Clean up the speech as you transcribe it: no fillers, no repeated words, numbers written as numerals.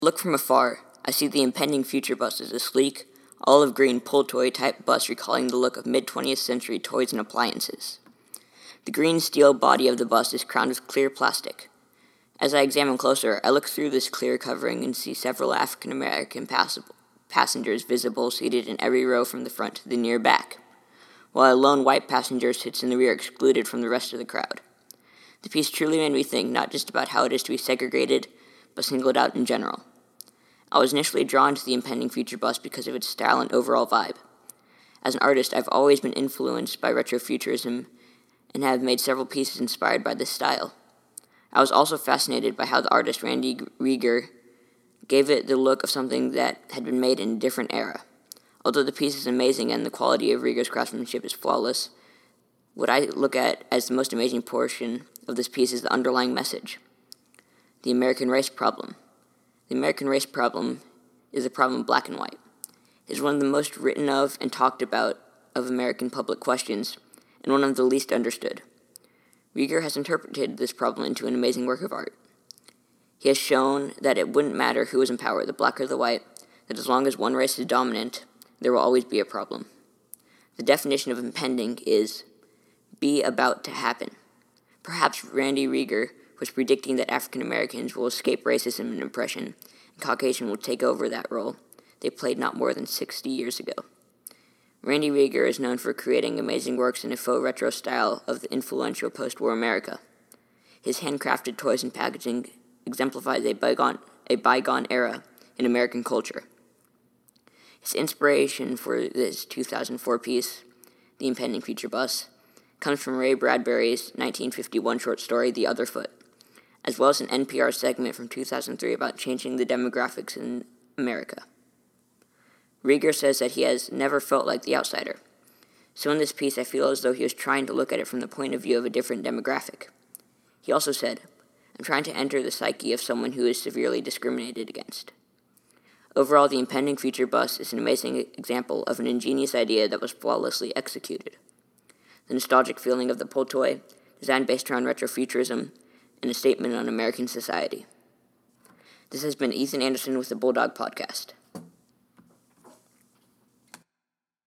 Look from afar, I see the impending future bus as a sleek, olive green pull toy type bus recalling the look of mid-20th century toys and appliances. The green steel body of the bus is crowned with clear plastic. As I examine closer, I look through this clear covering and see several African American passengers visible seated in every row from the front to the near back, while a lone white passenger sits in the rear excluded from the rest of the crowd. The piece truly made me think not just about how it is to be segregated, but singled out in general. I was initially drawn to the impending future bus because of its style and overall vibe. As an artist, I've always been influenced by retrofuturism and have made several pieces inspired by this style. I was also fascinated by how the artist Randy Rieger gave it the look of something that had been made in a different era. Although the piece is amazing and the quality of Rieger's craftsmanship is flawless, what I look at as the most amazing portion of this piece is the underlying message: the American race problem. The American race problem is a problem of black and white. It is one of the most written of and talked about of American public questions, and one of the least understood. Rieger has interpreted this problem into an amazing work of art. He has shown that it wouldn't matter who was in power, the black or the white, that as long as one race is dominant, there will always be a problem. The definition of impending is be about to happen. Perhaps Randy Rieger was predicting that African Americans will escape racism and oppression, and Caucasian will take over that role they played not more than 60 years ago. Randy Rieger is known for creating amazing works in a faux retro style of the influential post-war America. His handcrafted toys and packaging exemplifies a bygone era in American culture. His inspiration for this 2004 piece, The Impending Future Bus, comes from Ray Bradbury's 1951 short story, The Other Foot, as well as an NPR segment from 2003 about changing the demographics in America. Rieger says that he has never felt like the outsider. So in this piece, I feel as though he was trying to look at it from the point of view of a different demographic. He also said, I'm trying to enter the psyche of someone who is severely discriminated against. Overall, the impending future bus is an amazing example of an ingenious idea that was flawlessly executed. The nostalgic feeling of the pull toy, design based around retrofuturism, and a statement on American society. This has been Ethan Anderson with the Bulldog Podcast.